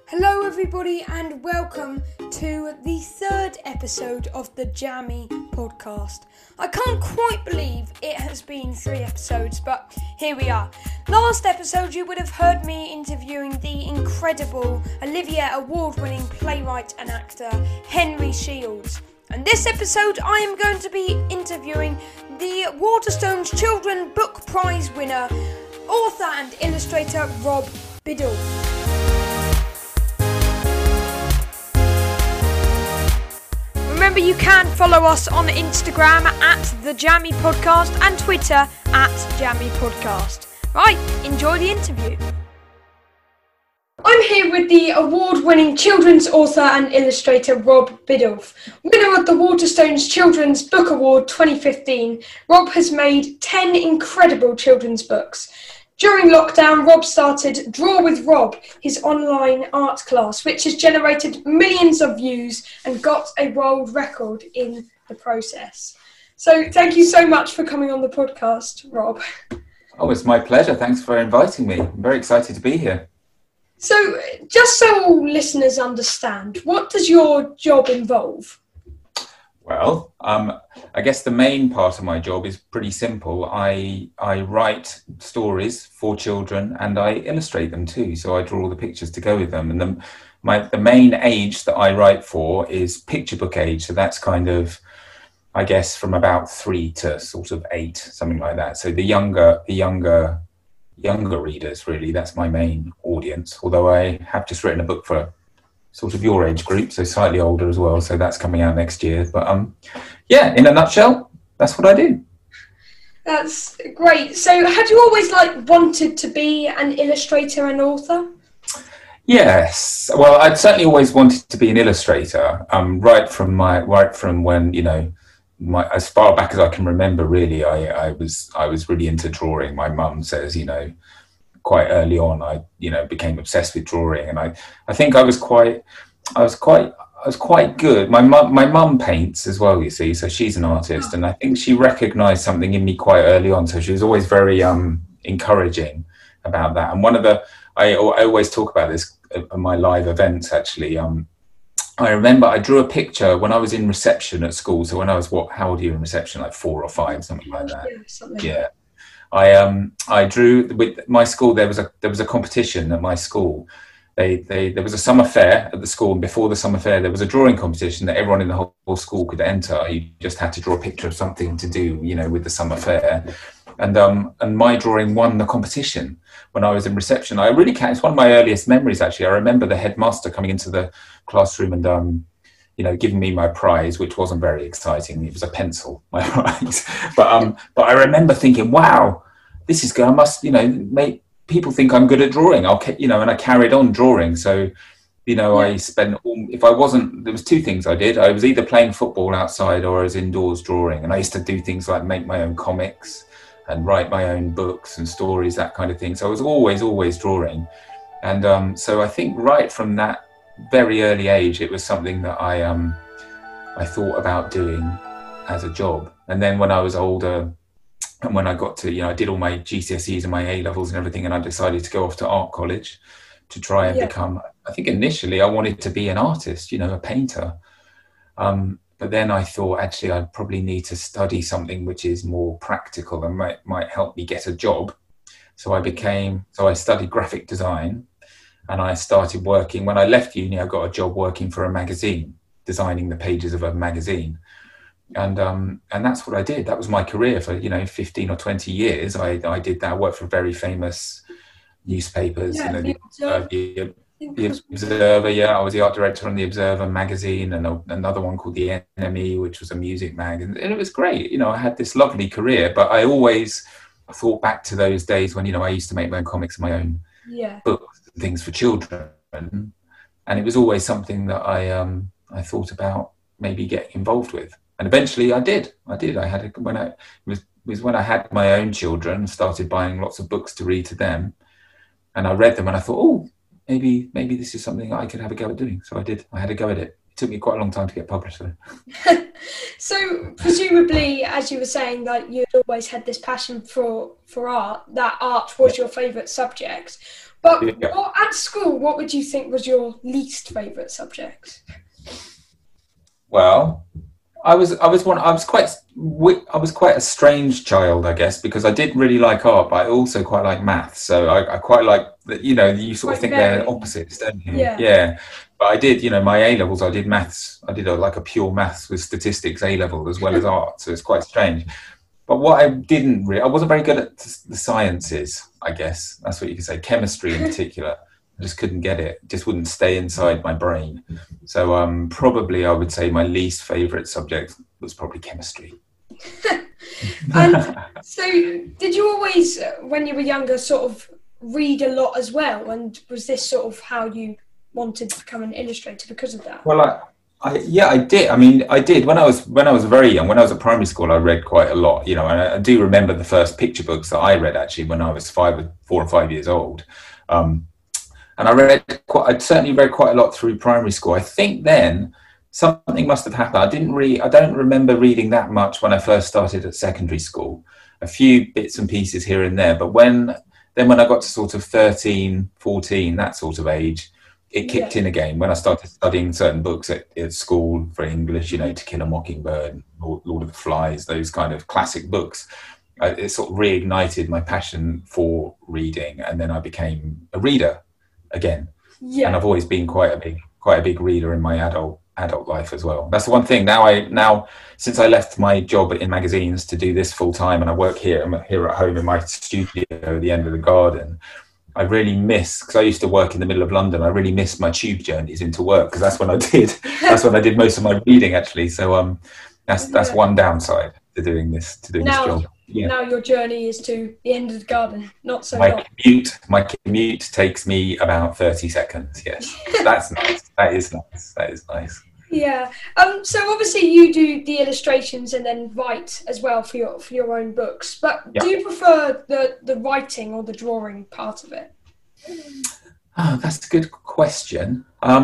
Hello everybody and welcome to the third episode of the Jammy podcast. I can't quite believe it has been 3 episodes, but here we are. Last episode you would have heard me interviewing the incredible Olivier Award-winning playwright and actor Henry Shields. And this episode I am going to be interviewing the Waterstones Children's Book Prize winner, author and illustrator Rob Biddulph. Remember, you can follow us on Instagram at The Jammy Podcast and Twitter at Jammy Podcast. Right, enjoy the interview. I'm here with the award-winning children's author and illustrator Rob Biddulph. Winner of the Waterstones Children's Book Award 2015, Rob has made 10 incredible children's books. During lockdown, Rob started Draw with Rob, his online art class, which has generated millions of views and got a world record in the process. So thank you so much for coming on the podcast, Rob. Oh, it's my pleasure. Thanks for inviting me. I'm very excited to be here. So just so all listeners understand, what does your job involve? Well, I guess the main part of my job is pretty simple. I write stories for children and I illustrate them too. So I draw all the pictures to go with them. And the main age that I write for is picture book age. So that's kind of, I guess, from about 3 to sort of 8, something like that. So the younger readers, really, that's my main audience. Although I have just written a book for sort of your age group, so slightly older as well, so that's coming out next year. But yeah, in a nutshell, that's what I do. That's great. So had you always wanted to be an illustrator and author? Yes, well, I'd certainly always wanted to be an illustrator, right from when, as far back as I can remember, really. I was really into drawing. My mum says, quite early on, I became obsessed with drawing, and I think I was quite good. My mum paints as well, you see, so she's an artist, and I think she recognised something in me quite early on. So she was always very encouraging about that. And I always talk about this at my live events. Actually, I remember I drew a picture when I was in reception at school. So when I was how old are you in reception? Like 4 or 5, something like that. Yeah. I drew with my school. There was a competition at my school. There was a summer fair at the school, and before the summer fair, there was a drawing competition that everyone in the whole school could enter. You just had to draw a picture of something to do, with the summer fair. And my drawing won the competition when I was in reception. It's one of my earliest memories, actually. I remember the headmaster coming into the classroom and giving me my prize, which wasn't very exciting. It was a pencil, my prize. But I remember thinking, wow, this is good. I must, make people think I'm good at drawing. And I carried on drawing. So, I spent there was 2 things I did. I was either playing football outside or I was indoors drawing. And I used to do things like make my own comics and write my own books and stories, that kind of thing. So I was always drawing. And so I think right from that very early age, it was something that I thought about doing as a job. And then when I was older, and when I got to, I did all my GCSEs and my A-levels and everything, and I decided to go off to art college to try and become, I think initially I wanted to be an artist, a painter. But then I thought, actually, I'd probably need to study something which is more practical and might help me get a job. So I studied graphic design, and I started working. When I left uni, I got a job working for a magazine, designing the pages of a magazine. And that's what I did. That was my career for 15 or 20 years. I did that. I worked for very famous newspapers. The Observer. I was the art director on the Observer magazine, and another one called The Enemy, which was a music mag, and it was great. I had this lovely career. But I always thought back to those days when I used to make my own comics, my own books, and things for children, and it was always something that I thought about maybe getting involved with. And eventually I did. When I had my own children, started buying lots of books to read to them. And I read them and I thought, oh, maybe this is something I could have a go at doing. So I did. I had a go at it. It took me quite a long time to get published though. So presumably, as you were saying, that you'd always had this passion for art, that art was your favourite subject. But at school, what would you think was your least favourite subject? Well, I was quite a strange child, I guess, because I did really like art, but I also quite like maths. So I quite like that. You know, you sort of think they're opposites, don't you? Yeah. But I did, my A levels. I did maths. I did a pure maths with statistics A level as well as art. So it's quite strange. But what I wasn't very good at the sciences. I guess that's what you could say. Chemistry in particular. I just couldn't get it. It just wouldn't stay inside my brain. So probably I would say my least favourite subject was probably chemistry. And so did you always, when you were younger, sort of read a lot as well? And was this sort of how you wanted to become an illustrator because of that? Well, I did. I mean, I did when I was very young. When I was at primary school, I read quite a lot. And I do remember the first picture books that I read actually when I was 4 or 5 years old. And I'd certainly read quite a lot through primary school. I think then something must have happened. I don't remember reading that much when I first started at secondary school. A few bits and pieces here and there. But when I got to sort of 13, 14, that sort of age, it kicked in again when I started studying certain books at school for English, To Kill a Mockingbird, Lord of the Flies, those kind of classic books. It sort of reignited my passion for reading. And then I became a reader again. And I've always been quite a big reader in my adult life as well. That's the one thing. Now since I left my job in magazines to do this full time, and I work I'm here at home in my studio at the end of the garden, I really miss, because I used to work in the middle of London, I really miss my tube journeys into work, because that's when I did most of my reading actually. So that's one downside to doing this job. Now your journey is to the end of the garden, not so long. My commute takes me about 30 seconds, yes. That's nice. That is nice. Yeah. So obviously you do the illustrations and then write as well for your own books. But do you prefer the writing or the drawing part of it? Oh, that's a good question.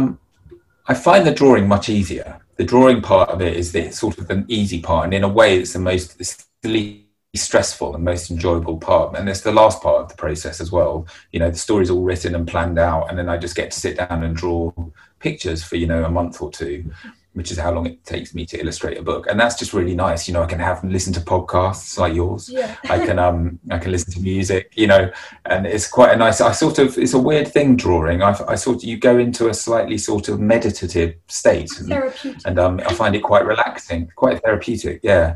I find the drawing much easier. The drawing part of it is sort of an easy part, and in a way it's the least stressful and most enjoyable part, and it's the last part of the process as well. The story's all written and planned out, and then I just get to sit down and draw pictures for a month or two, which is how long it takes me to illustrate a book. And that's just really nice. I can listen to podcasts like yours. I can listen to music, and it's quite a nice, it's a weird thing, drawing. You go into a slightly sort of meditative state, and I find it quite relaxing, quite therapeutic.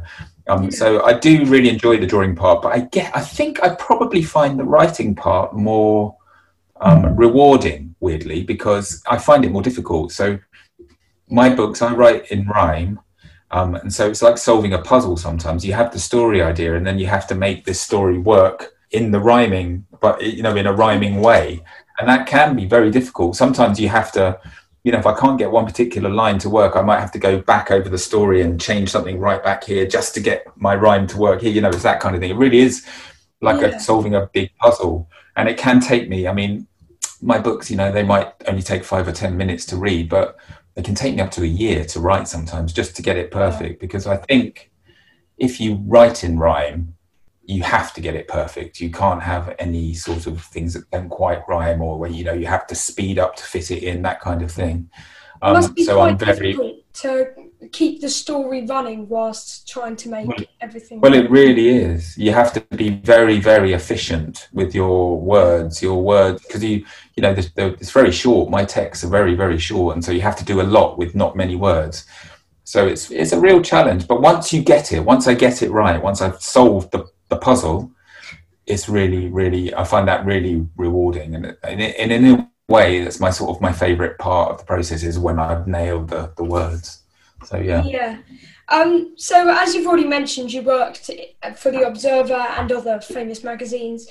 So I do really enjoy the drawing part, but I think I probably find the writing part more rewarding, weirdly, because I find it more difficult. So my books, I write in rhyme, and so it's like solving a puzzle sometimes. You have the story idea, and then you have to make this story work in the rhyming, but in a rhyming way, and that can be very difficult. Sometimes you have to, if I can't get one particular line to work, I might have to go back over the story and change something right back here just to get my rhyme to work here. It's that kind of thing. It really is like solving a big puzzle, and it can take me. I mean, my books, they might only take 5 or 10 minutes to read, but they can take me up to a year to write sometimes just to get it perfect. Because I think if you write in rhyme, you have to get it perfect. You can't have any sort of things that don't quite rhyme, or where you have to speed up to fit it in, that kind of thing. It must be quite difficult to keep the story running whilst trying to make everything. Well, it really is. You have to be very, very efficient with your words, because it's very short. My texts are very, very short, and so you have to do a lot with not many words. So it's a real challenge. But once I get it right, once I've solved the puzzle, it's really, really, I find that really rewarding. And in a way, that's my favorite part of the process, is when I've nailed the words. So so as you've already mentioned, you worked for The Observer and other famous magazines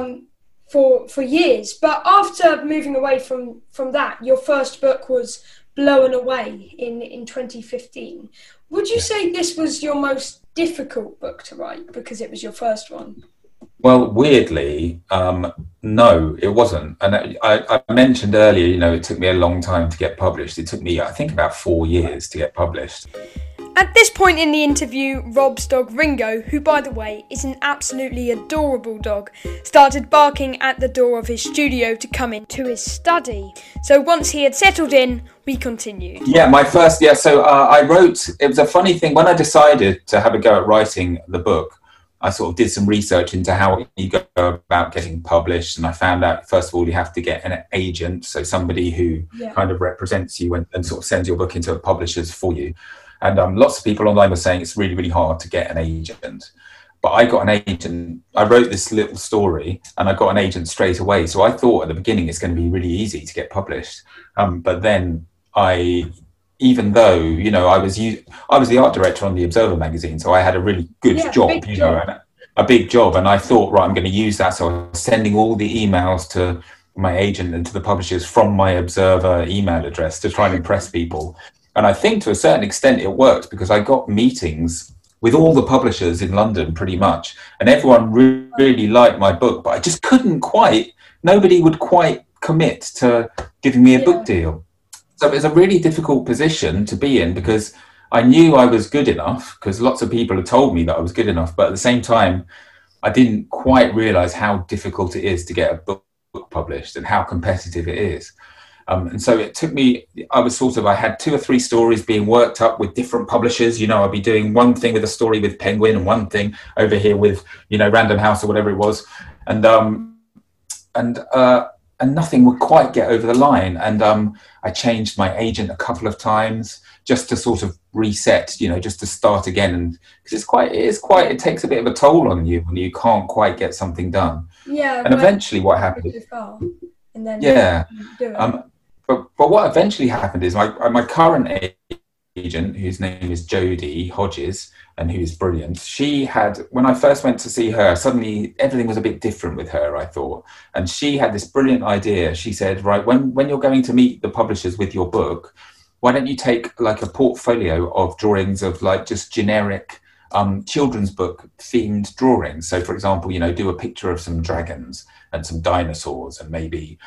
for years, but after moving away from that, your first book was Blown Away in 2015. Would you say this was your most difficult book to write because it was your first one? Well, weirdly, no, it wasn't. And I mentioned earlier, it took me a long time to get published. It took me, I think, about 4 years to get published. At this point in the interview, Rob's dog Ringo, who by the way is an absolutely adorable dog, started barking at the door of his studio to come into his study. So once he had settled in, we continued. I wrote, it was a funny thing, when I decided to have a go at writing the book, I sort of did some research into how you go about getting published, and I found out, first of all, you have to get an agent, so somebody who kind of represents you and sort of sends your book into publishers for you. And lots of people online were saying it's really, really hard to get an agent. But I got an agent. I wrote this little story and I got an agent straight away. So I thought at the beginning it's going to be really easy to get published. But then even though, you know, I was the art director on the Observer magazine, so I had a really good job, a big job. And I thought, right, I'm going to use that. So I was sending all the emails to my agent and to the publishers from my Observer email address to try and impress people. And I think to a certain extent it worked, because I got meetings with all the publishers in London pretty much, and everyone really liked my book, but I just nobody would quite commit to giving me a book deal. So it was a really difficult position to be in, because I knew I was good enough, because lots of people had told me that I was good enough, but at the same time, I didn't quite realise how difficult it is to get a book published and how competitive it is. And so it took me, I had 2 or 3 stories being worked up with different publishers. You know, I'd be doing one thing with a story with Penguin and one thing over here with, you know, Random House or whatever it was. And nothing would quite get over the line. And I changed my agent a couple of times just to sort of reset, you know, just to start again. And because it takes a bit of a toll on you when you can't quite get something done. Yeah. And eventually what happened. And then But what eventually happened is my current agent, whose name is Jodie Hodges, and who's brilliant, when I first went to see her, suddenly everything was a bit different with her, I thought. And she had this brilliant idea. She said, right, when you're going to meet the publishers with your book, why don't you take like a portfolio of drawings of like just generic children's book themed drawings? So for example, you know, do a picture of some dragons and some dinosaurs and maybe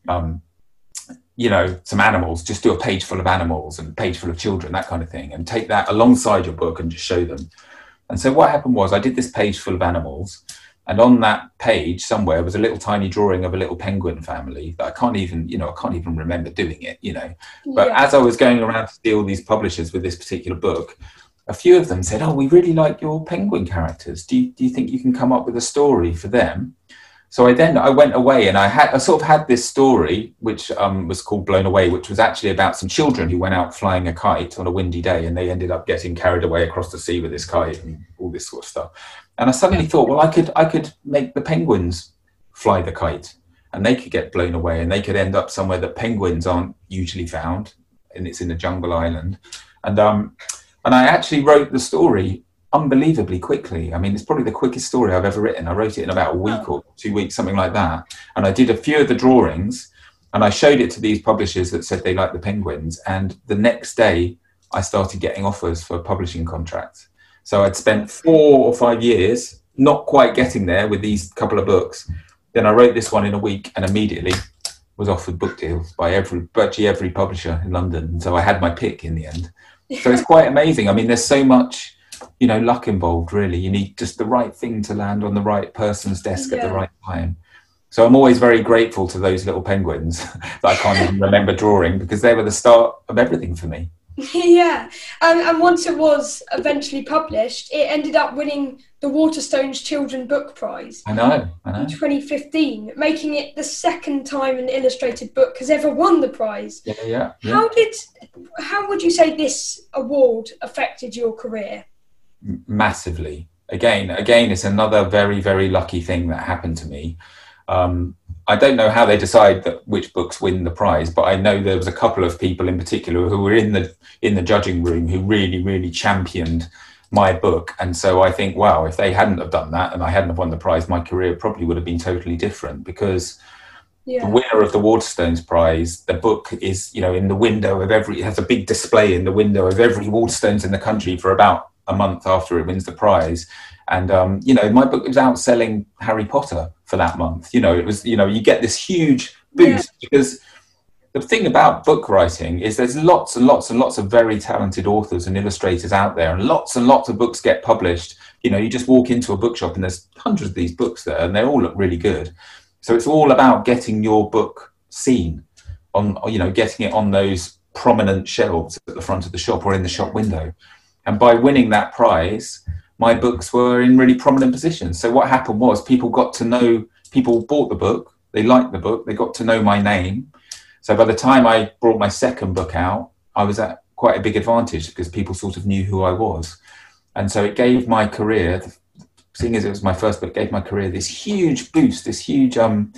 you know, some animals, just do a page full of animals and a page full of children, that kind of thing, and take that alongside your book and just show them. And so what happened was I did this page full of animals, and on that page somewhere was a little tiny drawing of a little penguin family that I can't even remember doing it, you know. But as I was going around to see all these publishers with this particular book, a few of them said, oh, we really like your penguin characters. Do you think you can come up with a story for them? So I went away, and I sort of had this story, which was called Blown Away, which was actually about some children who went out flying a kite on a windy day, and they ended up getting carried away across the sea with this kite and all this sort of stuff. And I suddenly thought, well, I could make the penguins fly the kite, and they could get blown away, and they could end up somewhere that penguins aren't usually found, and it's in a jungle island. And I actually wrote the story unbelievably quickly. I mean, it's probably the quickest story I've ever written. I wrote it in about a week or 2 weeks, something like that. And I did a few of the drawings, and I showed it to these publishers that said they liked the penguins. And the next day, I started getting offers for publishing contracts. So I'd spent 4 or 5 years not quite getting there with these couple of books. Then I wrote this one in a week and immediately was offered book deals by virtually every publisher in London. And so I had my pick in the end. So it's quite amazing. I mean, there's so much, you know, luck involved, really. You need just the right thing to land on the right person's desk at the right time. So I'm always very grateful to those little penguins that I can't even remember drawing, because they were the start of everything for me. Yeah, and once it was eventually published, it ended up winning the Waterstones Children's Book Prize. I know. In 2015, making it the second time an illustrated book has ever won the prize. Yeah. How would you say this award affected your career? Massively. Again, it's another very, very lucky thing that happened to me. I don't know how they decide which books win the prize, but I know there was a couple of people in particular who were in the judging room who really, really championed my book. And so I think, wow, if they hadn't have done that and I hadn't have won the prize, my career probably would have been totally different, because the winner of the Waterstones Prize, the book is, you know, in the window of it has a big display in the window of every Waterstones in the country for about a month after it wins the prize. And, you know, my book was outselling Harry Potter for that month. You know, it was, you know, you get this huge boost because the thing about book writing is there's lots and lots and lots of very talented authors and illustrators out there, and lots of books get published. You know, you just walk into a bookshop and there's hundreds of these books there, and they all look really good. So it's all about getting your book seen on, you know, getting it on those prominent shelves at the front of the shop or in the shop window. And by winning that prize, my books were in really prominent positions. So what happened was people got to know, people bought the book, they liked the book, they got to know my name. So by the time I brought my second book out, I was at quite a big advantage because people sort of knew who I was. And so it gave my career, seeing as it was my first book, gave my career this huge boost, this huge sort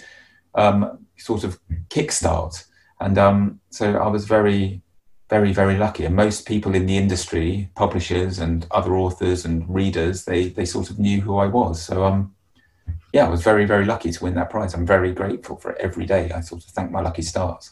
of kickstart. And so I was very, very, very lucky. And most people in the industry, publishers and other authors and readers, they sort of knew who I was. So yeah, I was very, very lucky to win that prize. I'm very grateful for it every day. I sort of thank my lucky stars.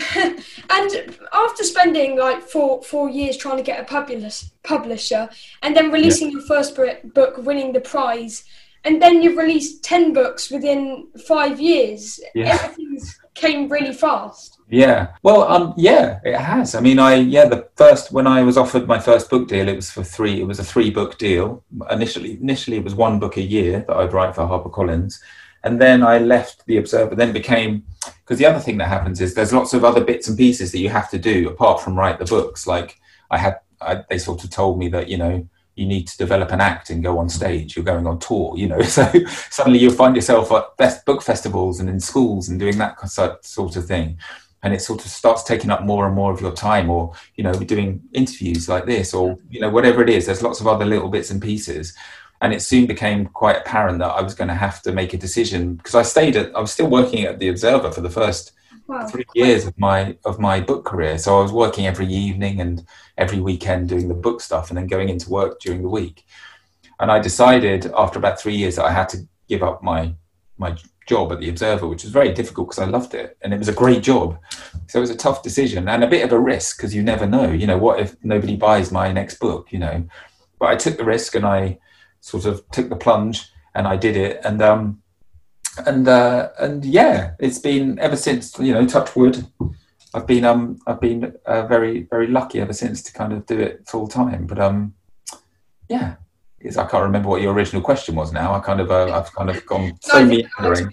And after spending like four years trying to get a publisher and then releasing your first book, winning the prize, and then you've released 10 books within 5 years, everything came really fast. Yeah, well, yeah, it has. I mean, when I was offered my first book deal, it was a 3-book deal. Initially it was 1 book a year that I'd write for HarperCollins. And then I left the Observer, then became, because the other thing that happens is there's lots of other bits and pieces that you have to do apart from write the books. Like they sort of told me that, you know, you need to develop an act and go on stage. You're going on tour, you know. So suddenly you'll find yourself at best book festivals and in schools and doing that sort of thing. And it sort of starts taking up more and more of your time, or, you know, doing interviews like this, or, you know, whatever it is. There's lots of other little bits and pieces. And it soon became quite apparent that I was going to have to make a decision, because I was still working at the Observer for the first 3 years of my book career. So I was working every evening and every weekend doing the book stuff and then going into work during the week. And I decided after about 3 years that I had to give up my job at the Observer, which was very difficult because I loved it and it was a great job. So it was a tough decision and a bit of a risk, because you never know, you know, what if nobody buys my next book, you know. But I took the risk and I sort of took the plunge and I did it. And yeah, it's been ever since, you know, touch wood, I've been very, very lucky ever since to kind of do it full time. But yeah, I can't remember what your original question was now. I've kind of gone so meandering.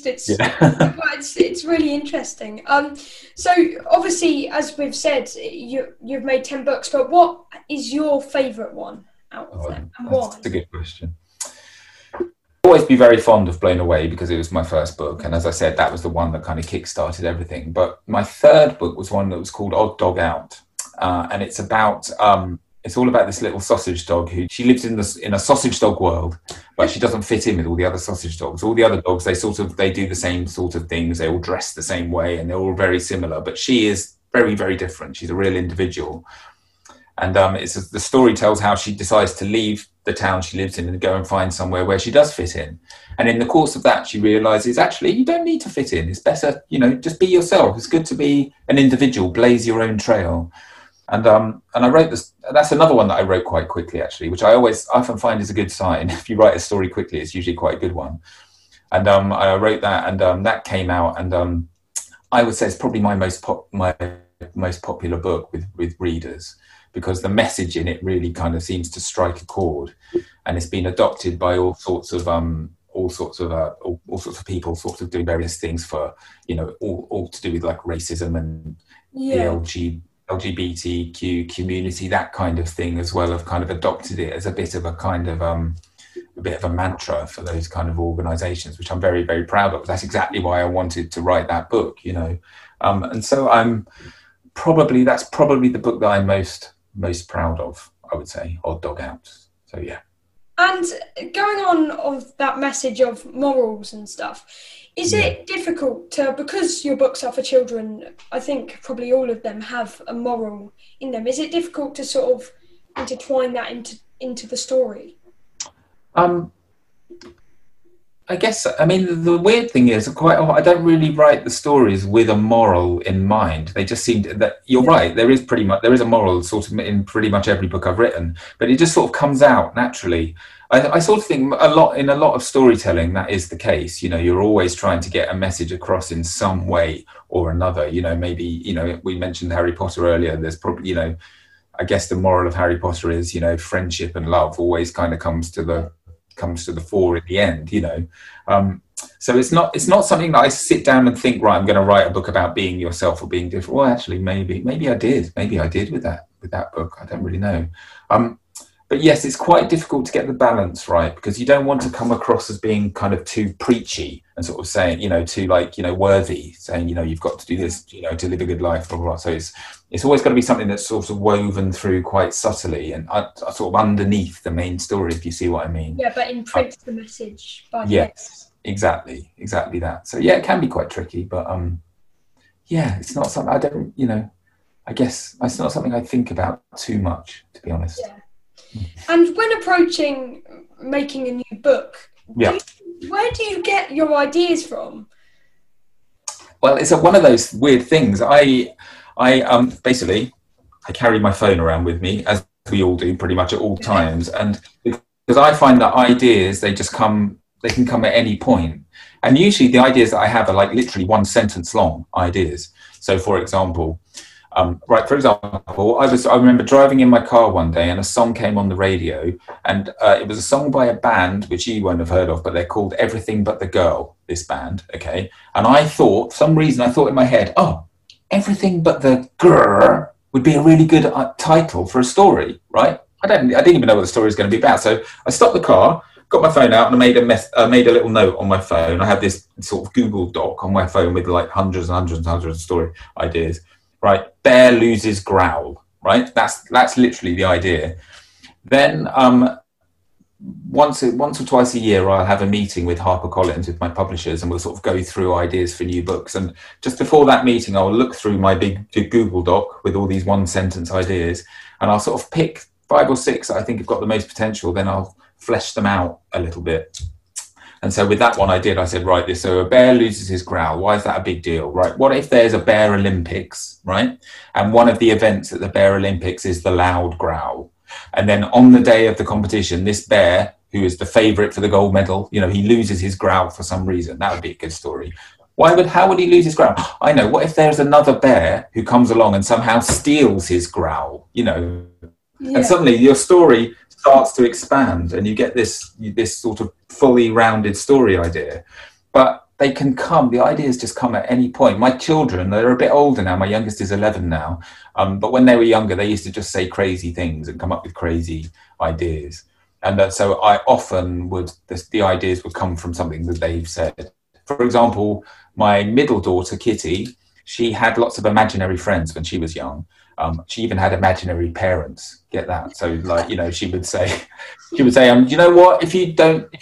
It's really interesting. So obviously, as we've said, you've made 10 books, but what is your favourite one out of them, and why? That's a good question. I'll always be very fond of Blown Away because it was my first book, and as I said, that was the one that kind of kick-started everything. But my third book was one that was called Odd Dog Out, and it's about it's all about this little sausage dog who she lives in a sausage dog world, but she doesn't fit in with all the other sausage dogs. All the other dogs, they do the same sort of things. They all dress the same way and they're all very similar, but she is very, very different. She's a real individual. And the story tells how she decides to leave the town she lives in and go and find somewhere where she does fit in. And in the course of that, she realizes, actually, you don't need to fit in. It's better, you know, just be yourself. It's good to be an individual, blaze your own trail. And I wrote this. That's another one that I wrote quite quickly, actually, which I often find is a good sign. If you write a story quickly, it's usually quite a good one. And I wrote that, and that came out, and I would say it's probably my most popular book with readers, because the message in it really kind of seems to strike a chord, and it's been adopted by all sorts of people, sort of doing various things for, you know, all to do with like racism and the LGBTQ community, that kind of thing as well, have kind of adopted it as a bit of a mantra for those kind of organizations, which I'm very, very proud of. That's exactly why I wanted to write that book, you know. And so that's probably the book that I'm most proud of, I would say, Odd Dog Out. So yeah. And going on of that message of morals and stuff, is it difficult to, because your books are for children, I think probably all of them have a moral in them, is it difficult to sort of intertwine that into the story? I guess, I mean, the weird thing is I don't really write the stories with a moral in mind. They just seem that you're right. There is a moral sort of in pretty much every book I've written, but it just sort of comes out naturally. I sort of think in a lot of storytelling, that is the case. You know, you're always trying to get a message across in some way or another. You know, maybe, you know, we mentioned Harry Potter earlier. There's probably, you know, I guess the moral of Harry Potter is, you know, friendship and love always kind of comes to the fore at the end, you know. So it's not something that I sit down and think, right, I'm going to write a book about being yourself or being different. Well, actually, maybe I did with that book. I don't really know. But yes, it's quite difficult to get the balance right, because you don't want to come across as being kind of too preachy and sort of saying, you know, too like, you know, worthy, saying, you know, you've got to do this, you know, to live a good life, blah, blah, blah. So it's always got to be something that's sort of woven through quite subtly and sort of underneath the main story, if you see what I mean. Yeah, but imprints the message by the yes, exactly that. So yeah, it can be quite tricky, but yeah, it's not something I don't, you know, I guess it's not something I think about too much, to be honest. Yeah. And when approaching making a new book, yeah, where do you get your ideas from? Well, it's one of those weird things. I basically I carry my phone around with me, as we all do pretty much at all times, and because I find that ideas, they can come at any point, and usually the ideas that I have are like literally one sentence long ideas. So for example, I remember driving in my car one day and a song came on the radio, and it was a song by a band which you won't have heard of, but they're called Everything But the Girl, this band, okay? And I thought, for some reason, I thought in my head, oh, Everything But the Girl would be a really good title for a story, right? I didn't even know what the story was going to be about. So I stopped the car, got my phone out, and I made a little note on my phone. I have this sort of Google Doc on my phone with like hundreds and hundreds and hundreds of story ideas. Right, bear loses growl. Right, that's literally the idea. Then once or twice a year, I'll have a meeting with HarperCollins, with my publishers, and we'll sort of go through ideas for new books. And just before that meeting, I'll look through my big Google Doc with all these one sentence ideas, and I'll sort of pick 5 or 6 that I think have got the most potential. Then I'll flesh them out a little bit. And so with that one I said, right, so a bear loses his growl. Why is that a big deal, right? What if there's a Bear Olympics, right? And one of the events at the Bear Olympics is the loud growl. And then on the day of the competition, this bear, who is the favourite for the gold medal, you know, he loses his growl for some reason. That would be a good story. How would he lose his growl? I know. What if there's another bear who comes along and somehow steals his growl, you know? Yeah. And suddenly your story starts to expand and you get this sort of fully rounded story idea. But the ideas just come at any point. My children, they're a bit older now. My youngest is 11 now. But when they were younger, they used to just say crazy things and come up with crazy ideas. And so I often the ideas would come from something that they've said. For example, my middle daughter, Kitty, she had lots of imaginary friends when she was young. She even had imaginary parents. Get that? So, like, you know, she would say, you know what? If you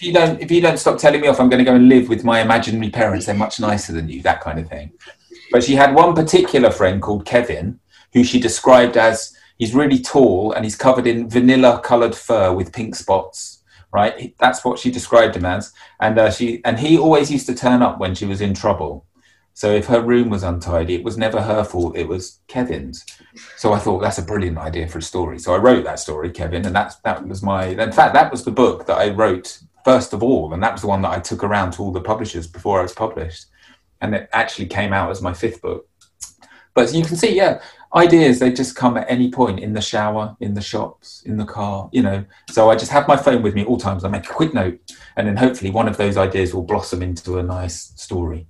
don't stop telling me off, I'm going to go and live with my imaginary parents. They're much nicer than you. That kind of thing. But she had one particular friend called Kevin, who she described as, he's really tall and he's covered in vanilla-coloured fur with pink spots. Right? That's what she described him as. And he always used to turn up when she was in trouble. So if her room was untidy, it was never her fault, it was Kevin's. So I thought, that's a brilliant idea for a story. So I wrote that story, Kevin, and that was the book that I wrote first of all, and that was the one that I took around to all the publishers before I was published. And it actually came out as my 5th book. But you can see, yeah, ideas, they just come at any point, in the shower, in the shops, in the car, you know. So I just have my phone with me at all times. I make a quick note, and then hopefully one of those ideas will blossom into a nice story.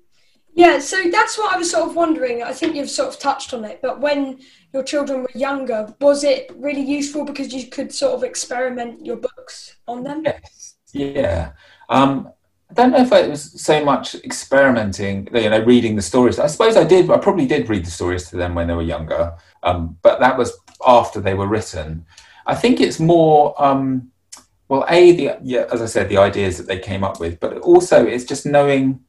Yeah, so that's what I was sort of wondering. I think you've sort of touched on it, but when your children were younger, was it really useful because you could sort of experiment your books on them? Yes, yeah. I don't know if it was so much experimenting, you know, reading the stories. I suppose I probably did read the stories to them when they were younger, but that was after they were written. I think it's more, as I said, the ideas that they came up with, but also it's just knowing.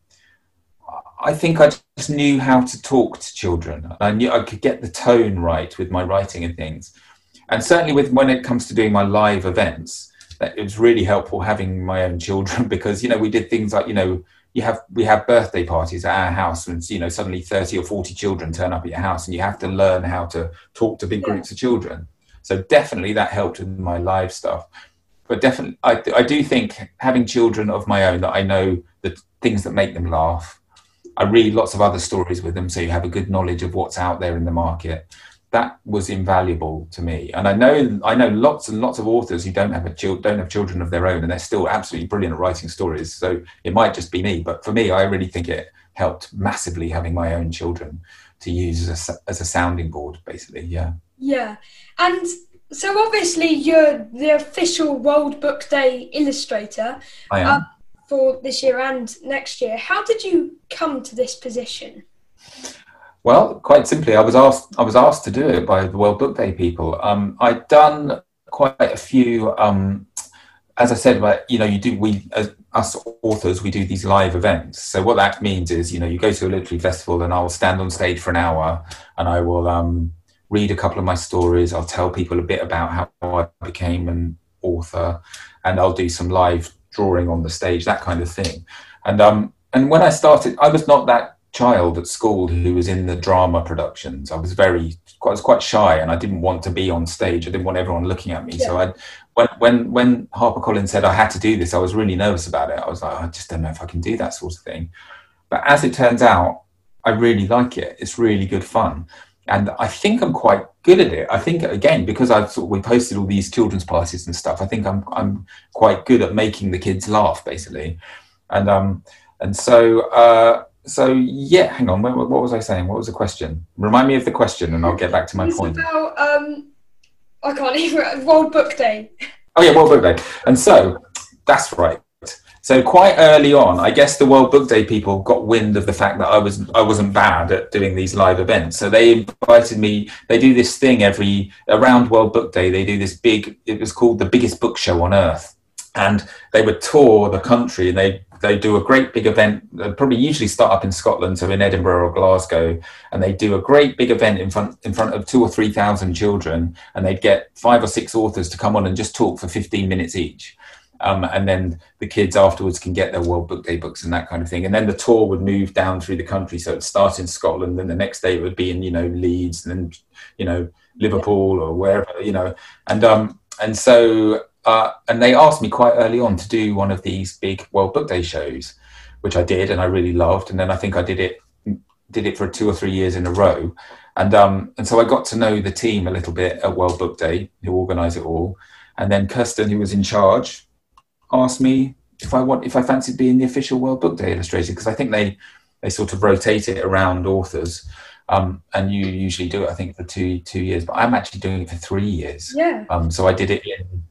I think I just knew how to talk to children. I knew I could get the tone right with my writing and things. And certainly when it comes to doing my live events, that it was really helpful having my own children because, we did things like, we have birthday parties at our house and, suddenly 30 or 40 children turn up at your house and you have to learn how to talk to big groups of children. So definitely that helped with my live stuff. But definitely, I do think having children of my own that I know the things that make them laugh. I read lots of other stories with them, so you have a good knowledge of what's out there in the market. That was invaluable to me. And I know lots and lots of authors who don't have children of their own, and they're still absolutely brilliant at writing stories. So it might just be me, but for me, I really think it helped massively having my own children to use as a sounding board, basically. Yeah. Yeah, and so obviously you're the official World Book Day illustrator. I am. For this year and next year. How did you come to this position? Well, quite simply, I was asked to do it by the World Book Day people. I'd done quite a few, as I said, but us authors, we do these live events. So what that means is, you go to a literary festival and I'll stand on stage for an hour and I will read a couple of my stories. I'll tell people a bit about how I became an author, and I'll do some live drawing on the stage, that kind of thing. And when I started, I was not that child at school who was in the drama productions. I was quite shy, and I didn't want to be on stage. I didn't want everyone looking at me. Yeah. So when HarperCollins said I had to do this, I was really nervous about it. I was like, I just don't know if I can do that sort of thing. But as it turns out, I really like it. It's really good fun. And I think I'm quite good at it. I think, again, because we posted all these children's parties and stuff, I think I'm quite good at making the kids laugh, basically. And so yeah, hang on, what was I saying? What was the question? Remind me of the question and I'll get back to my point. It's about, I can't even, World Book Day. Oh yeah, World Book Day. And so, that's right. So quite early on, I guess the World Book Day people got wind of the fact that I wasn't bad at doing these live events. So they invited me. They do this thing around World Book Day. They do this it was called the biggest book show on earth. And they would tour the country and they do a great big event. They'd probably usually start up in Scotland, so in Edinburgh or Glasgow. And they do a great big event in front of 2,000 or 3,000 children. And they'd get 5 or 6 authors to come on and just talk for 15 minutes each. And then the kids afterwards can get their World Book Day books and that kind of thing. And then the tour would move down through the country. So it'd start in Scotland, and the next day it would be in, Leeds, and then, Liverpool or wherever, and so they asked me quite early on to do one of these big World Book Day shows, which I did, and I really loved. And then I think I did it for 2 or 3 years in a row. And so I got to know the team a little bit at World Book Day, who organise it all. And then Kirsten, who was in charge, asked me if I fancied being the official World Book Day illustrator, because I think they sort of rotate it around authors, and you usually do it, I think, for two years, but I'm actually doing it for 3 years. Yeah. So I did it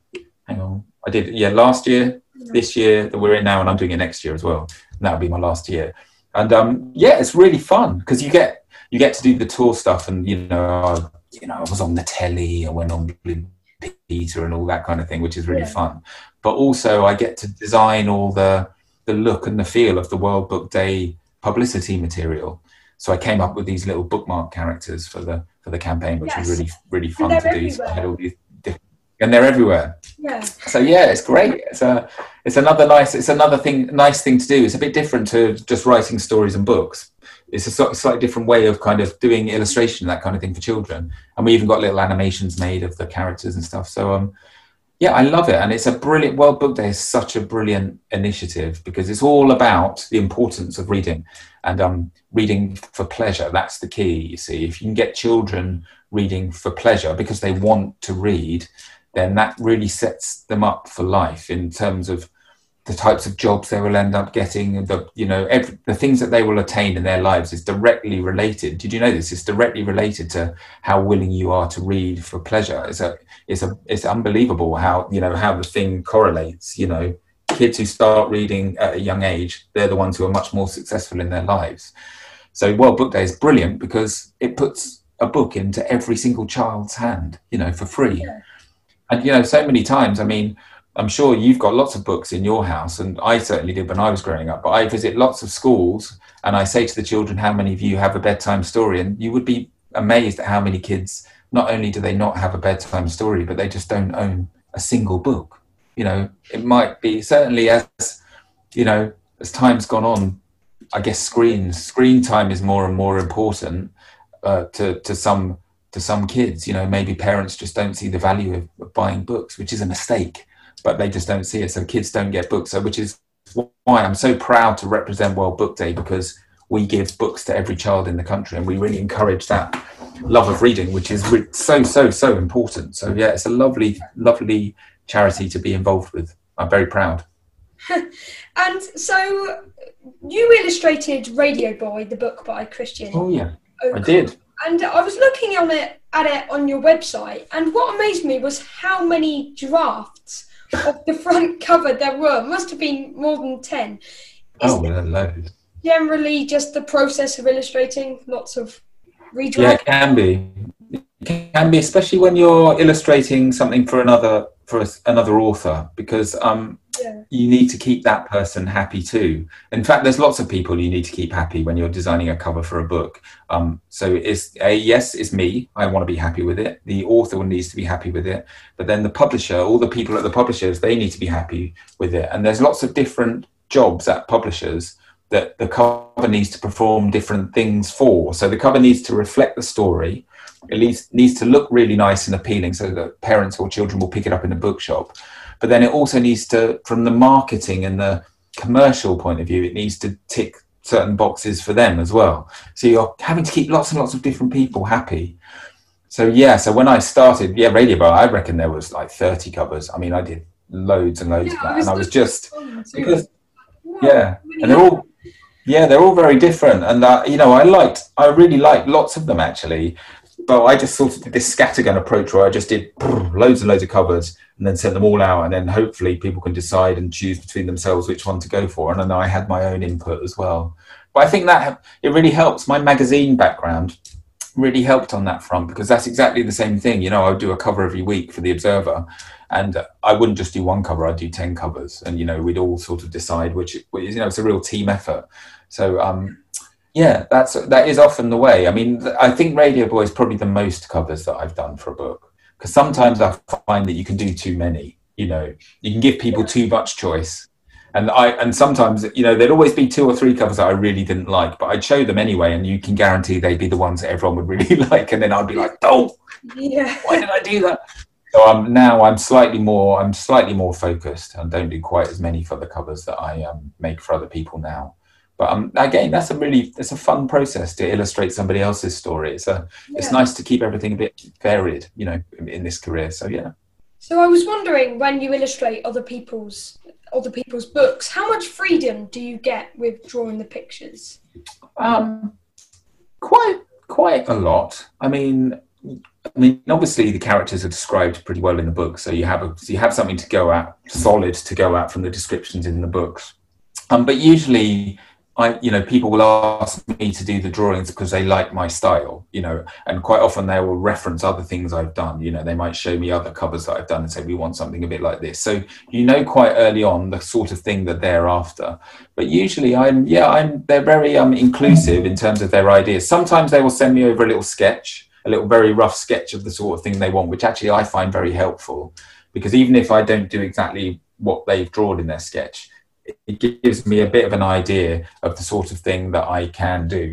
last year, this year that we're in now, and I'm doing it next year as well. And that'll be my last year. And it's really fun because you get to do the tour stuff, and I was on the telly, I went on Peter and all that kind of thing, which is really fun. But also I get to design all the look and the feel of the World Book Day publicity material. So I came up with these little bookmark characters for the campaign, which was really, really fun to do. So I had all these and they're everywhere. Yeah. So yeah, it's great. It's another nice thing to do. It's a bit different to just writing stories and books. It's a slightly different way of kind of doing illustration, that kind of thing for children. And we even got little animations made of the characters and stuff. So yeah, I love it. And it's a brilliant, World Book Day is such a brilliant initiative because it's all about the importance of reading and reading for pleasure. That's the key, you see. If you can get children reading for pleasure because they want to read, then that really sets them up for life in terms of the types of jobs they will end up getting, and the things that they will attain in their lives is directly related. Did you know this? It's directly related to how willing you are to read for pleasure. It's unbelievable how the thing correlates. Kids who start reading at a young age, they're the ones who are much more successful in their lives. So World Book Day is brilliant because it puts a book into every single child's hand, for free. Yeah. And so many times, I mean, I'm sure you've got lots of books in your house, and I certainly did when I was growing up, but I visit lots of schools and I say to the children, how many of you have a bedtime story? And you would be amazed at how many kids, not only do they not have a bedtime story, but they just don't own a single book. You know, it might be, certainly as, you know, as time's gone on, I guess screen time is more and more important to some kids. You know, maybe parents just don't see the value of buying books, which is a mistake, but they just don't see it. So kids don't get books. So which is why I'm so proud to represent World Book Day, because we give books to every child in the country, and we really encourage that love of reading, which is so important. So yeah, it's a lovely charity to be involved with. I'm very proud. And so you illustrated Radio Boy, the book by Christian. Oh yeah, O'Connor. I did. And I was looking at it on your website, and what amazed me was how many drafts of the front cover there were. Must have been more than 10. Loads. Generally just the process of illustrating, lots of redraft? Yeah, it can be. It can be, especially when you're illustrating something for another author, because you need to keep that person happy too. In fact, there's lots of people you need to keep happy when you're designing a cover for a book. So it's me. I want to be happy with it. The author needs to be happy with it. But then the publisher, all the people at the publishers, they need to be happy with it. And there's lots of different jobs at publishers that the cover needs to perform different things for. So the cover needs to reflect the story. It needs to look really nice and appealing so that parents or children will pick it up in a bookshop. But then it also needs to, from the marketing and the commercial point of view, it needs to tick certain boxes for them as well. So you're having to keep lots and lots of different people happy. So when I started, Radio Boy, I reckon there was like 30 covers. I mean, I did loads and loads of that. And I was just, because, and they're all very different. And, I really liked lots of them actually. But I just sort of did this scattergun approach where I just did loads and loads of covers and then sent them all out, and then hopefully people can decide and choose between themselves which one to go for. And then I had my own input as well. But I think that it really helps. My magazine background really helped on that front, because that's exactly the same thing. You know, I would do a cover every week for the Observer, and I wouldn't just do one cover, I'd do 10 covers. And, we'd all sort of decide which, it's a real team effort. So, that is often the way. I mean, I think Radio Boy is probably the most covers that I've done for a book, because sometimes I find that you can do too many. You can give people too much choice, and sometimes there'd always be 2 or 3 covers that I really didn't like, but I'd show them anyway, and you can guarantee they'd be the ones that everyone would really like, and then I'd be like, why did I do that? So now I'm slightly more focused and don't do quite as many for the covers that I make for other people now. But again, it's a fun process to illustrate somebody else's story. It's nice to keep everything a bit varied, in this career. So yeah. So I was wondering, when you illustrate other people's books, how much freedom do you get with drawing the pictures? Quite a lot. I mean, obviously the characters are described pretty well in the book, so you have something to go at, solid to go at from the descriptions in the books. But usually, people will ask me to do the drawings because they like my style, and quite often they will reference other things I've done. They might show me other covers that I've done and say, we want something a bit like this. So, quite early on the sort of thing that they're after. But usually they're very inclusive in terms of their ideas. Sometimes they will send me over a little sketch, a little very rough sketch of the sort of thing they want, which actually I find very helpful, because even if I don't do exactly what they've drawn in their sketch, it gives me a bit of an idea of the sort of thing that I can do.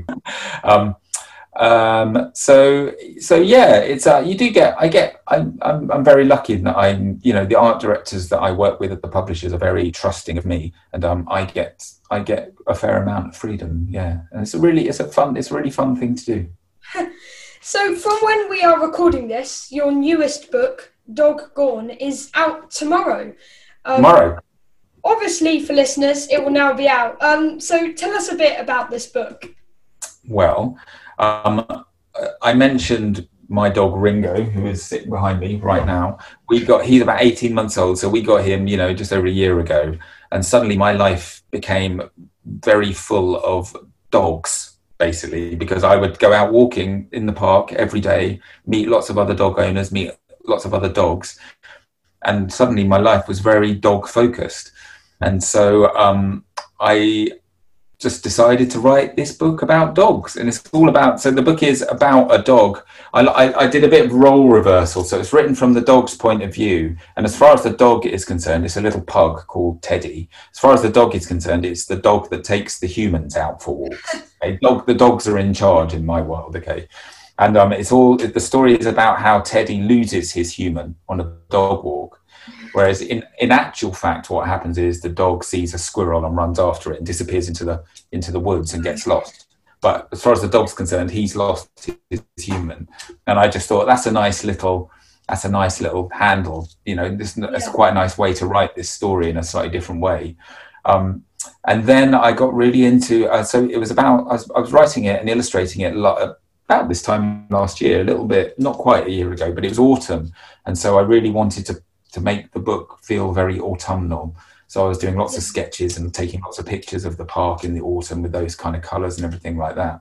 I'm very lucky that the art directors that I work with at the publishers are very trusting of me, and I get a fair amount of freedom. Yeah, and it's a really fun thing to do. So from when we are recording this, your newest book, Dog Gone, is out tomorrow. Tomorrow. Obviously, for listeners, it will now be out. So tell us a bit about this book. Well, I mentioned my dog Ringo, who is sitting behind me right now. He's about 18 months old, so we got him, just over a year ago. And suddenly my life became very full of dogs, basically, because I would go out walking in the park every day, meet lots of other dog owners, meet lots of other dogs. And suddenly my life was very dog focused. And so I just decided to write this book about dogs, and it's all about, so the book is about a dog. I did a bit of role reversal, so it's written from the dog's point of view, and as far as the dog is concerned, it's a little pug called Teddy. As far as the dog is concerned, it's the dog that takes the humans out for walks. The dogs are in charge in my world, okay? And the story is about how Teddy loses his human on a dog walk. Whereas in actual fact, what happens is the dog sees a squirrel and runs after it and disappears into the woods and gets lost. But as far as the dog's concerned, he's lost his human. And I just thought that's a nice little handle. You know, that's quite a nice way to write this story in a slightly different way. And then I got really into. So it was about I was writing it and illustrating it about this time last year, a little bit, not quite a year ago, but it was autumn, and so I really wanted to make the book feel very autumnal. So I was doing lots of sketches and taking lots of pictures of the park in the autumn with those kind of colours and everything like that.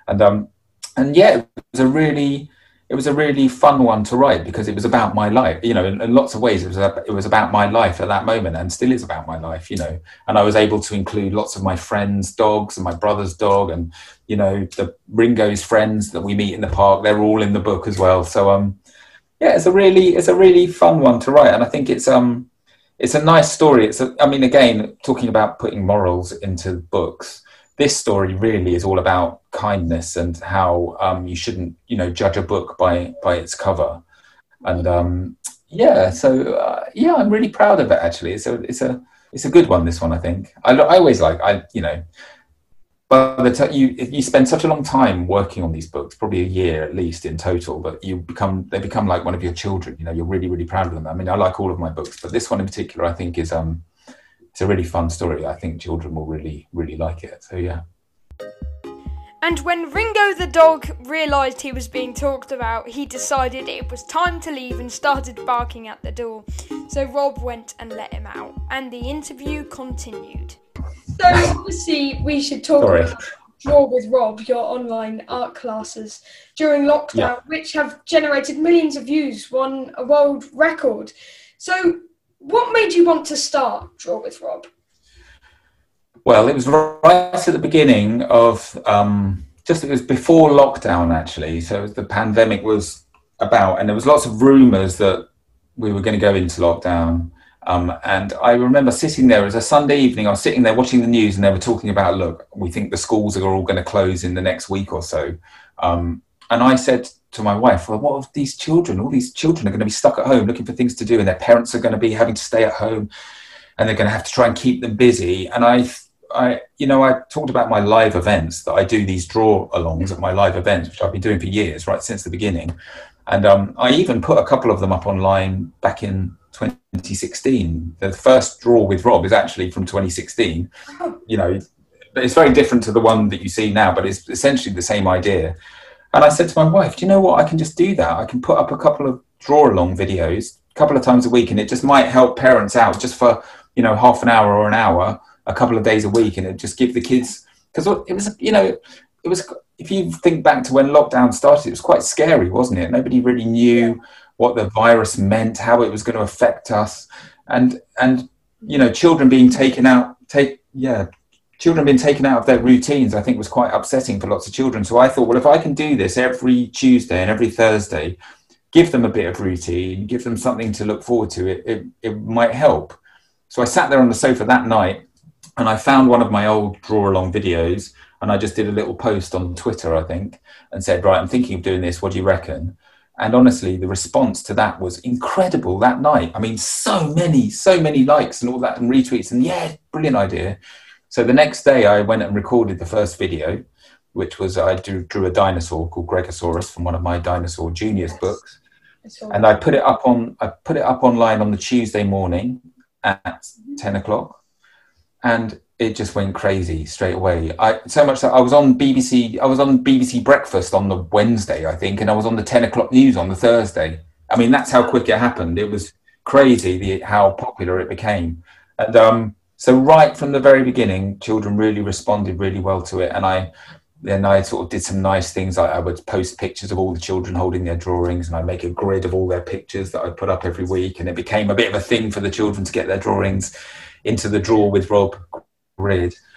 And yeah, it was a really fun one to write because it was about my life. You know, in lots of ways, it was about my life at that moment, and still is about my life. You know, and I was able to include lots of my friends' dogs and my brother's dog, and you know, the Ringo's friends that we meet in the park. They're all in the book as well. So yeah, it's a really fun one to write, and I think it's a nice story. I mean, again, talking about putting morals into books, this story really is all about kindness and how you shouldn't, you know, judge a book by its cover. And yeah, so yeah, I'm really proud of it. Actually, it's a good one. This one, I think. I always you know. But you spend such a long time working on these books, probably a year at least in total, that they become like one of your children. You know, you're really, really proud of them. I mean, I like all of my books, but this one in particular, I think is it's a really fun story. I think children will really, really like it. So yeah. And when Ringo the dog realised he was being talked about, he decided it was time to leave and started barking at the door. So Rob went and let him out, and the interview continued. So obviously we should talk about Draw with Rob, your online art classes during lockdown, which have generated millions of views, won a world record. So what made you want to start Draw with Rob? Well, it was right at the beginning of, it was before lockdown actually. So the pandemic was about, and there was lots of rumours that we were going to go into lockdown. And I remember sitting there, it was a Sunday evening, I was sitting there watching the news and they were talking about, look, we think the schools are all going to close in the next week or so. And I said to my wife, well, what of these children? All these children are going to be stuck at home looking for things to do, and their parents are going to be having to stay at home, and they're going to have to try and keep them busy. And I talked about my live events, that I do these draw-alongs at my live events, which I've been doing for years, right since the beginning. And I even put a couple of them up online back in 2016. The first Draw with Rob is actually from 2016. You know, it's very different to the one that you see now, but it's essentially the same idea. And I said to my wife, do you know what? I can just do that. I can put up a couple of draw-along videos a couple of times a week, and it just might help parents out just for, you know, half an hour or an hour, a couple of days a week, and it just give the kids, because it was, you know, it was, if you think back to when lockdown started, it was quite scary, wasn't it? Nobody really knew what the virus meant, how it was going to affect us, and you know, children being taken out of their routines, I think was quite upsetting for lots of children. So I thought, well, if I can do this every Tuesday and every Thursday, give them a bit of routine, give them something to look forward to, it might help. So I sat there on the sofa that night and I found one of my old draw-along videos, and I just did a little post on Twitter, I think, and said, right, I'm thinking of doing this, what do you reckon? And honestly, the response to that was incredible that night. I mean, so many likes and all that, and retweets, and yeah, brilliant idea. So the next day I went and recorded the first video, which was, I drew a dinosaur called Gregosaurus from one of my Dinosaur Juniors books. And I put it up online on the Tuesday morning at 10 o'clock. And it just went crazy straight away. So much that I was on BBC Breakfast on the Wednesday, I think, and I was on the 10 o'clock news on the Thursday. I mean, that's how quick it happened. It was crazy how popular it became. And so right from the very beginning, children really responded really well to it. And I sort of did some nice things. I would post pictures of all the children holding their drawings, and I'd make a grid of all their pictures that I'd put up every week. And it became a bit of a thing for the children to get their drawings into the Draw with Rob grid.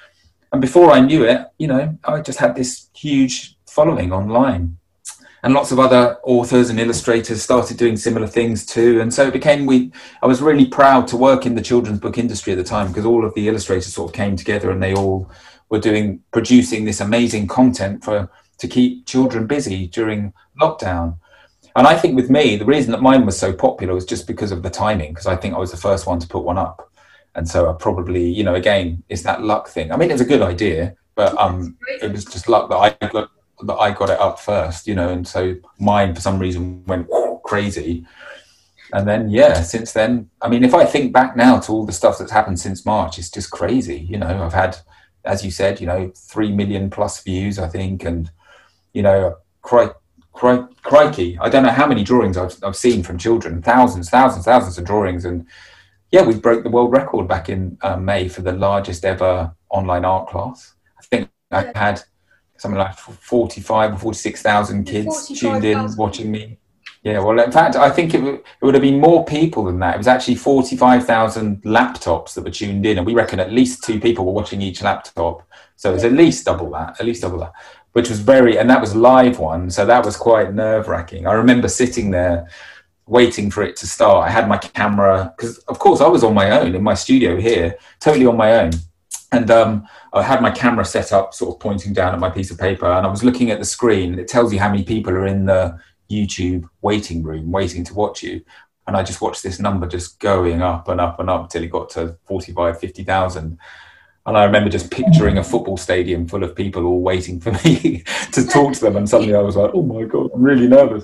And before I knew it, you know, I just had this huge following online. And lots of other authors and illustrators started doing similar things too. And so it became, I was really proud to work in the children's book industry at the time, because all of the illustrators sort of came together and they all were producing this amazing content to keep children busy during lockdown. And I think with me, the reason that mine was so popular was just because of the timing, because I think I was the first one to put one up. And so I probably, you know, again, it's that luck thing. I mean, it's a good idea, but it was just luck that I got it up first, you know, and so mine for some reason went crazy. And then, yeah, since then, I mean, if I think back now to all the stuff that's happened since March, it's just crazy. You know, I've had, as you said, you know, 3 million plus views, I think. And, you know, crikey, I don't know how many drawings I've seen from children, thousands of drawings. And yeah, we broke the world record back in May for the largest ever online art class. I think I had something like 45 or 46,000 kids tuned in watching me. Yeah, well, in fact, I think it would have been more people than that. It was actually 45,000 laptops that were tuned in, and we reckon at least 2 people were watching each laptop. So it was at least double that, which was and that was live one. So that was quite nerve-wracking. I remember sitting there waiting for it to start. I had my camera, because of course I was on my own in my studio here, totally on my own. And I had my camera set up, sort of pointing down at my piece of paper, and I was looking at the screen, and it tells you how many people are in the YouTube waiting room, waiting to watch you. And I just watched this number just going up and up and up till it got to 45, 50,000. And I remember just picturing a football stadium full of people all waiting for me to talk to them. And suddenly I was like, oh my God, I'm really nervous.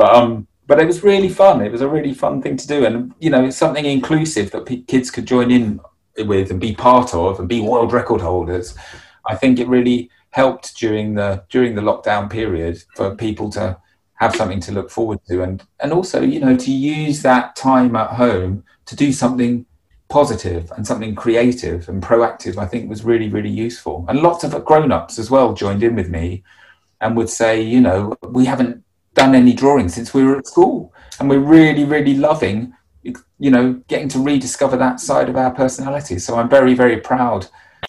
But it was really fun. It was a really fun thing to do. And, you know, it's something inclusive that kids could join in with and be part of and be world record holders. I think it really helped during the lockdown period for people to have something to look forward to, and also, you know, to use that time at home to do something positive and something creative and proactive. I think was really, really useful. And lots of grown-ups as well joined in with me and would say, you know, we haven't done any drawing since we were at school, and we're really, really loving, you know, getting to rediscover that side of our personality. So I'm very, very proud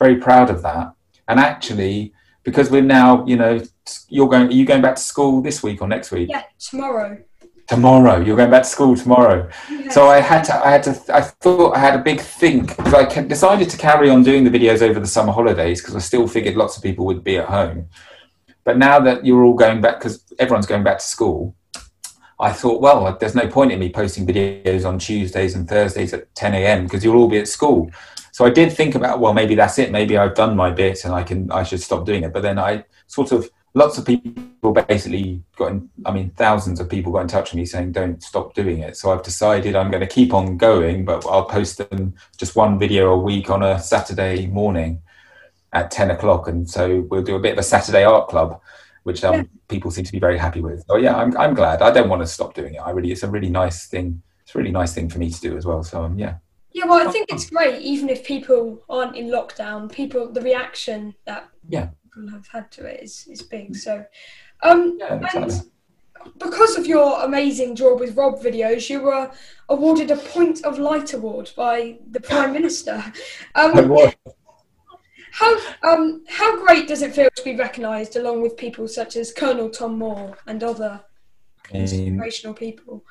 of that. And actually, because we're now, you know, are you going back to school this week or next week? Yeah, tomorrow. You're going back to school tomorrow. Yes. So I thought I had a big think, because I decided to carry on doing the videos over the summer holidays, because I still figured lots of people would be at home. But now that you're all going back, because everyone's going back to school, I thought, well, there's no point in me posting videos on Tuesdays and Thursdays at 10 a.m. because you'll all be at school. So I did think about, well, maybe that's it. Maybe I've done my bit and I should stop doing it. But then lots of people basically thousands of people got in touch with me saying, don't stop doing it. So I've decided I'm going to keep on going, but I'll post them just one video a week on a Saturday morning at 10 o'clock. And so we'll do a bit of a Saturday art club, which people seem to be very happy with. So yeah, I'm glad. I don't want to stop doing it. It's a really nice thing. It's a really nice thing for me to do as well. So yeah. Yeah, well, I think it's great, even if people aren't in lockdown, the reaction that people have had to it is big. So, exactly. And because of your amazing Draw with Rob videos, you were awarded a Point of Light award by the Prime Minister. How great does it feel to be recognised along with people such as Colonel Tom Moore and other inspirational people?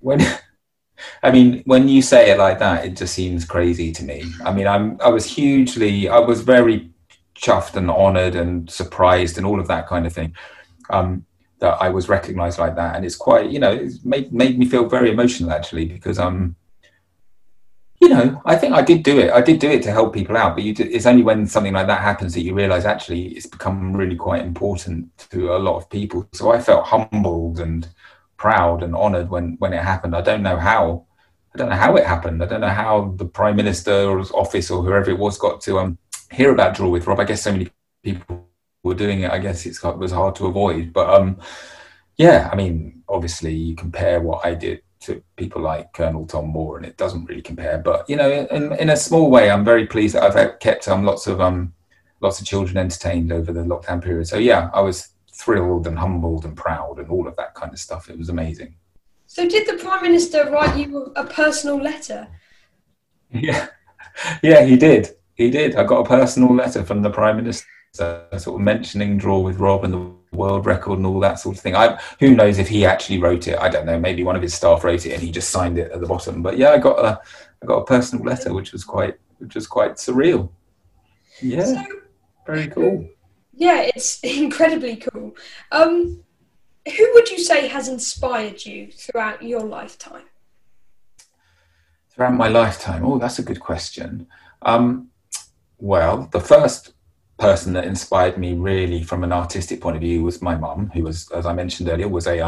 When you say it like that, it just seems crazy to me. I mean, I was very chuffed and honoured and surprised and all of that kind of thing, that I was recognised like that. And it's quite, you know, it's made me feel very emotional actually, because, you know, I think I did do it. I did do it to help people out, but it's only when something like that happens that you realise actually it's become really quite important to a lot of people. So I felt humbled and proud and honoured when it happened. I don't know how it happened. I don't know how the Prime Minister's office or whoever it was got to hear about Draw with Rob. I guess so many people were doing it. I guess it was hard to avoid. But yeah, I mean, obviously you compare what I did to people like Colonel Tom Moore, and it doesn't really compare. But you know, in a small way, I'm very pleased that I've kept lots of children entertained over the lockdown period. So yeah, I was thrilled and humbled and proud and all of that kind of stuff. It was amazing. So did the Prime Minister write you a personal letter? Yeah, he did. He did. I got a personal letter from the Prime Minister sort of mentioning Draw with Rob and the world record and all that sort of thing. Who knows if he actually wrote it? I don't know. Maybe one of his staff wrote it and he just signed it at the bottom. But yeah, I got a personal letter, which was quite surreal. Yeah, so, very cool. Yeah, it's incredibly cool. Who would you say has inspired you throughout your lifetime? Throughout my lifetime? Oh, that's a good question. Well, the first person that inspired me really from an artistic point of view was my mum, who was, as I mentioned earlier,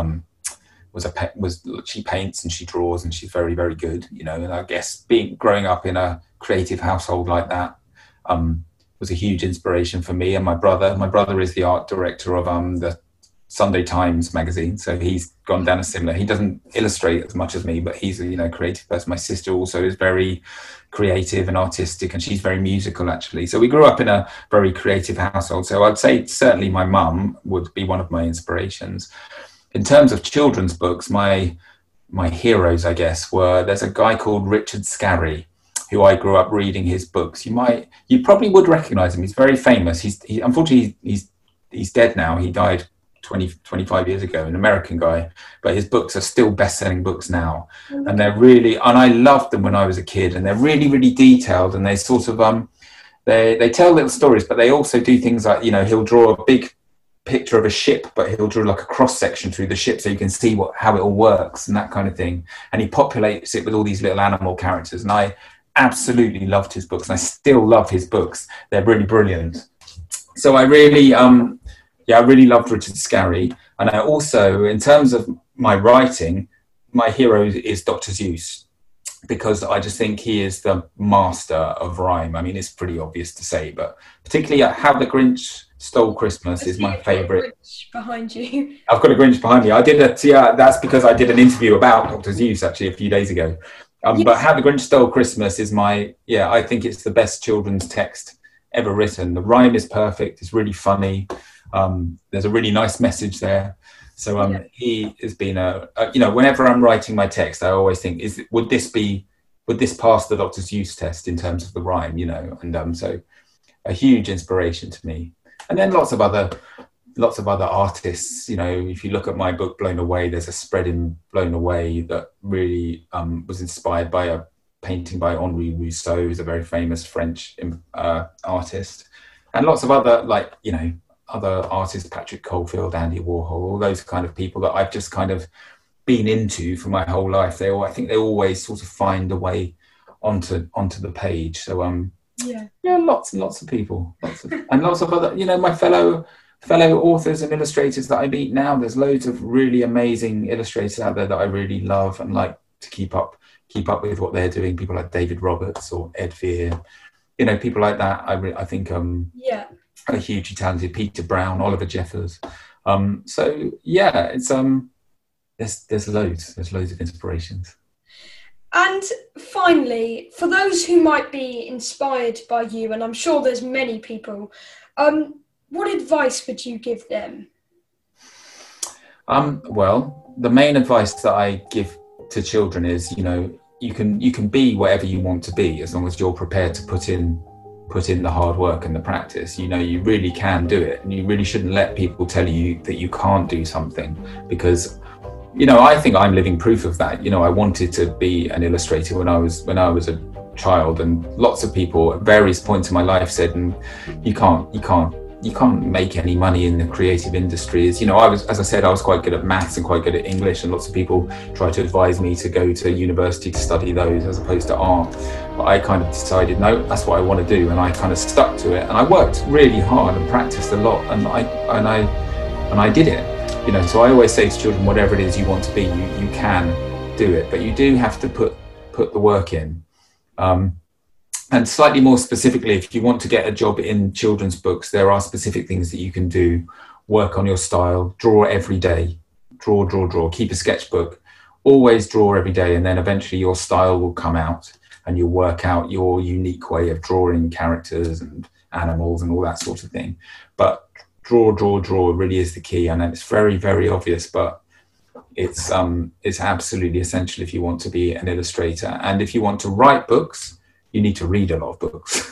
she paints and she draws and she's very, very good, you know. And I guess growing up in a creative household like that was a huge inspiration for me and my brother. My brother is the art director of the Sunday Times magazine, so he's gone down a similar. He doesn't illustrate as much as me, but he's a creative person. My sister also is very creative and artistic, and she's very musical actually. So we grew up in a very creative household. So I'd say certainly my mum would be one of my inspirations. In terms of children's books, my heroes, I guess, there's a guy called Richard Scarry, who I grew up reading his books. You probably would recognise him. He's very famous. Unfortunately he's dead now. He died 25 years ago, an American guy, but his books are still best-selling books now. And they're really, and I loved them when I was a kid, and they're really, really detailed, and they sort of they tell little stories, but they also do things like, he'll draw a big picture of a ship, but he'll draw like a cross section through the ship so you can see how it all works and that kind of thing. And he populates it with all these little animal characters, and I absolutely loved his books, and I still love his books. They're really brilliant. So I really I really loved Richard Scarry. And I also, in terms of my writing, my hero is Dr. Seuss, because I just think he is the master of rhyme. I mean, it's pretty obvious to say, but particularly How the Grinch Stole Christmas is my favourite. Behind you. I've got a Grinch behind me. That's because I did an interview about Dr. Seuss actually a few days ago. Yes. But How the Grinch Stole Christmas is I think it's the best children's text ever written. The rhyme is perfect. It's really funny. There's a really nice message there. So he has been whenever I'm writing my text, I always think, would this pass the Dr. Seuss test in terms of the rhyme, and so a huge inspiration to me. And then lots of other artists, if you look at my book Blown Away, there's a spread in Blown Away that really was inspired by a painting by Henri Rousseau, who's a very famous French artist, and lots of other other artists, Patrick Caulfield, Andy Warhol, all those kind of people that I've just kind of been into for my whole life. I think they always sort of find a way onto the page. So lots and lots of people, and lots of other, my fellow authors and illustrators that I meet now. There's loads of really amazing illustrators out there that I really love and like to keep up with what they're doing. People like David Roberts or Ed Veer, people like that. I think are hugely talented. Peter Brown, Oliver Jeffers. It's there's loads of inspirations. And finally, for those who might be inspired by you, and I'm sure there's many people, what advice would you give them? Well, the main advice that I give to children is, you can be whatever you want to be as long as you're prepared to put in the hard work and the practice. You really can do it, and you really shouldn't let people tell you that you can't do something, because I think I'm living proof of that. I wanted to be an illustrator when I was a child, and lots of people at various points in my life said, you can't make any money in the creative industries. As I said, I was quite good at maths and quite good at English, and lots of people tried to advise me to go to university to study those as opposed to art. But I kind of decided, no, that's what I want to do, and I kind of stuck to it, and I worked really hard and practiced a lot, and I did it. So I always say to children, whatever it is you want to be, you can do it, but you do have to put the work in. And slightly more specifically, if you want to get a job in children's books, there are specific things that you can do. Work on your style, draw every day, draw, keep a sketchbook, always draw every day, and then eventually your style will come out and you'll work out your unique way of drawing characters and animals and all that sort of thing. But draw really is the key. And it's very, very obvious, but it's absolutely essential if you want to be an illustrator. And if you want to write books, you need to read a lot of books.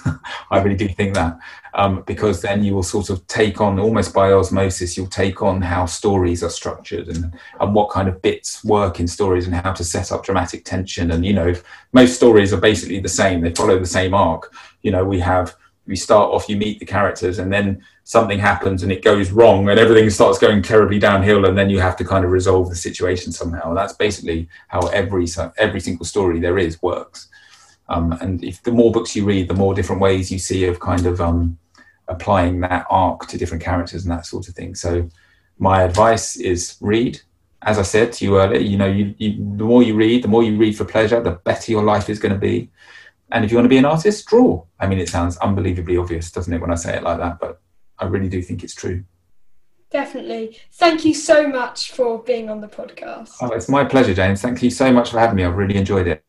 I really do think that, because then you will sort of take on, almost by osmosis, you'll take on how stories are structured and what kind of bits work in stories and how to set up dramatic tension. And, if most stories are basically the same, they follow the same arc. We start off, you meet the characters, and then something happens and it goes wrong and everything starts going terribly downhill, and then you have to kind of resolve the situation somehow. And that's basically how every single story there is works. And if the more books you read, the more different ways you see of kind of applying that arc to different characters and that sort of thing. So my advice is read. As I said to you earlier, the more you read for pleasure, the better your life is going to be. And if you want to be an artist, draw. I mean, it sounds unbelievably obvious, doesn't it, when I say it like that? But I really do think it's true. Definitely. Thank you so much for being on the podcast. Oh, it's my pleasure, James. Thank you so much for having me. I've really enjoyed it.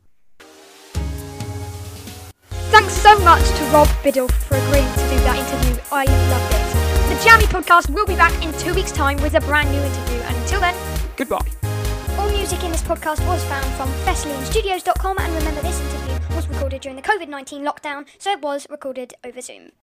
Thanks so much to Rob Biddulph for agreeing to do that interview. I loved it. The Jammy Podcast will be back in 2 weeks' time with a brand new interview. And until then, goodbye. All music in this podcast was found from thessalianstudios.com, and remember, this interview was recorded during the COVID-19 lockdown, so it was recorded over Zoom.